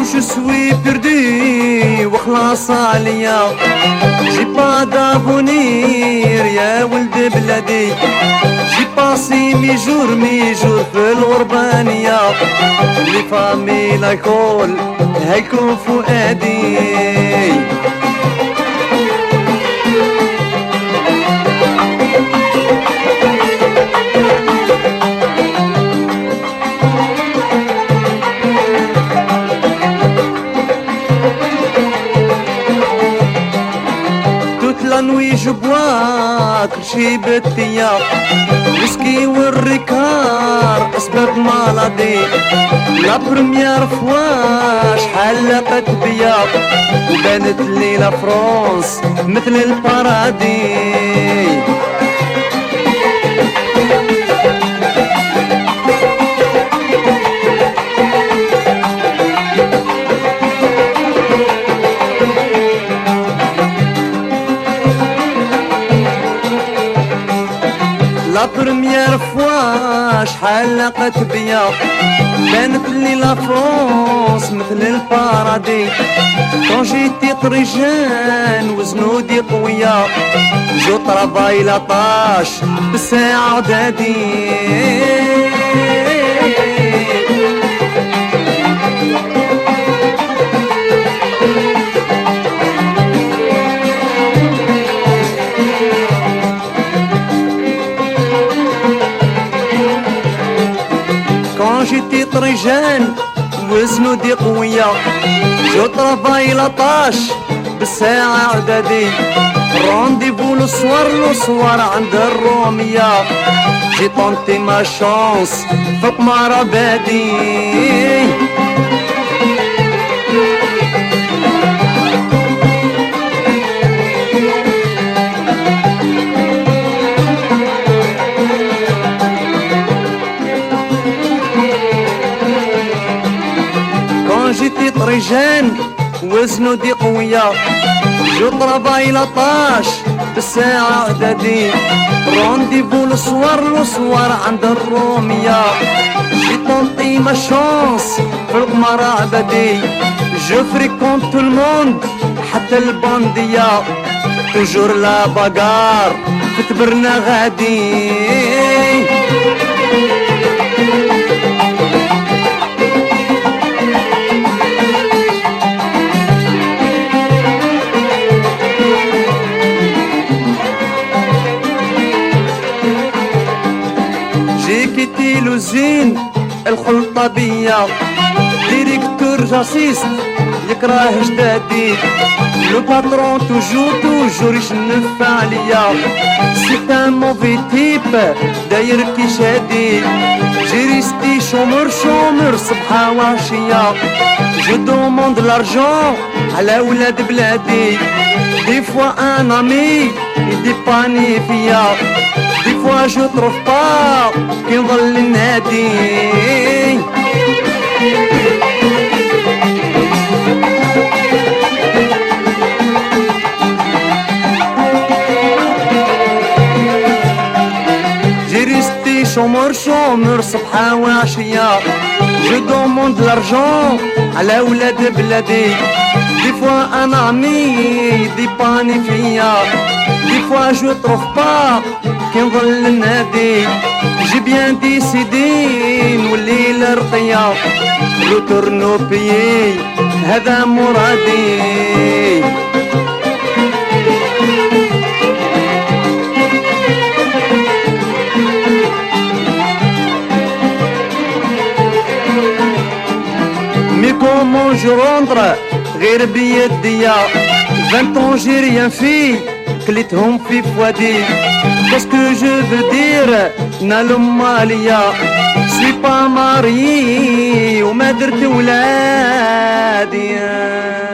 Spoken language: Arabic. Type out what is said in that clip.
je suis perdu وخلاص عليا جي با دافونير يا ولد بلادي جي باسي مي جور في الغربانية لي فامي لايكول هيكون فؤادي la nuit je bois كلشي بالتيا ويسكي والريكار اسباب مالادي لا بروميير فوا شحال لاقت بيا وبانت لي لا فرونس مثل البارادي لا بروميير فوا شحال لاقت بيا بانت لي لا فرونس مثل البارادي كون جيتي طريجان وزنودي قوية جو طرافاي لاطاش بالساعة ودادي جيتي طريجان وزنودي قوية جو طرافاي لاطاش بالساعة عدادي رونديفو لو صوار عند الرومية جي طونتي ما شانس فوق مرابادي جيتي طريجان وزنودي قوية جو طرافاي لاطاش بالساعة عدادي رونديفو لو صوار عند الرومية جي طونطي ما شانس في القمر عبادي جو فريكونت تو الموند حتى الباندية توجور لا باغار في تبرنا غادي كيتي لوزين الخلطة بيا ديريكتور جاسيست يكره جدادي لو باترون توجور يشنف عليا سي ان موفي تيب داير كي شادي جيريستي شومر صبحة وعشية جو دوموند لارجون على ولاد بلادي دي فوا ان امي يديباني فيا دي فوا جو تروف با كي نظل النادي جيريستي شومر صبحة وعشية جو دوموند لارجون على ولاد بلادي دي فوا انا عمي دي باني فيا دي فوا جو تروف با كي نظل النادي جي بيان ديسيدي نولي لرقية لو تورنو بيي هذا مرادي مي كومون جو روندر غير بيديا 20 ans j'ai rien fait كليتهم في فوادي باسكو جو فو دير نالهم ماليا سوي با ماري وما درت ولادي